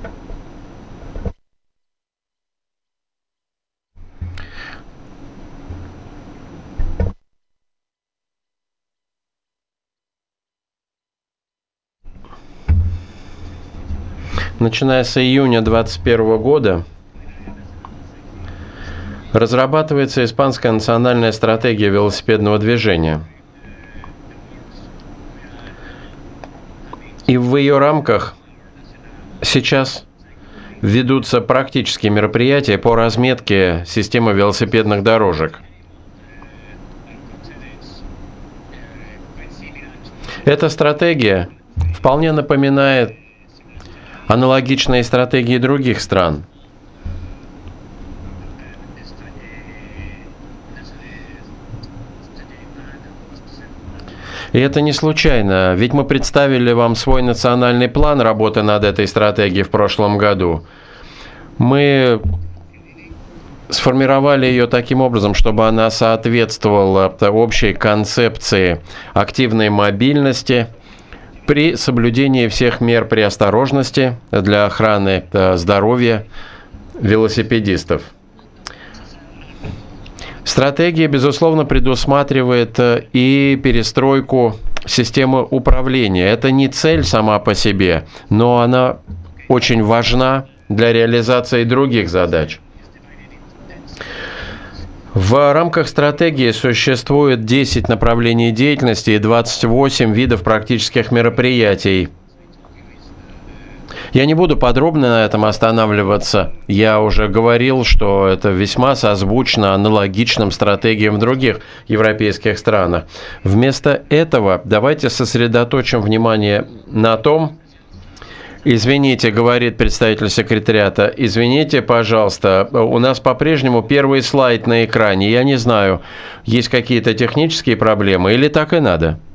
Начиная с июня 2021 года разрабатывается испанская национальная стратегия велосипедного движения. И в ее рамках сейчас ведутся практические мероприятия по разметке системы велосипедных дорожек. Эта стратегия вполне напоминает аналогичные стратегии других стран. И это не случайно, ведь мы представили вам свой национальный план работы над этой стратегией в прошлом году. Мы сформировали ее таким образом, чтобы она соответствовала общей концепции активной мобильности при соблюдении всех мер предосторожности для охраны здоровья велосипедистов. Стратегия, безусловно, предусматривает и перестройку системы управления. Это не цель сама по себе, но она очень важна для реализации других задач. В рамках стратегии существует 10 направлений деятельности и 28 видов практических мероприятий. Я не буду подробно на этом останавливаться. Я уже говорил, что это весьма созвучно аналогичным стратегиям в других европейских странах. Вместо этого давайте сосредоточим внимание на том, извините, говорит представитель секретариата, извините, пожалуйста, у нас по-прежнему первый слайд на экране. Я не знаю, есть какие-то технические проблемы или так и надо?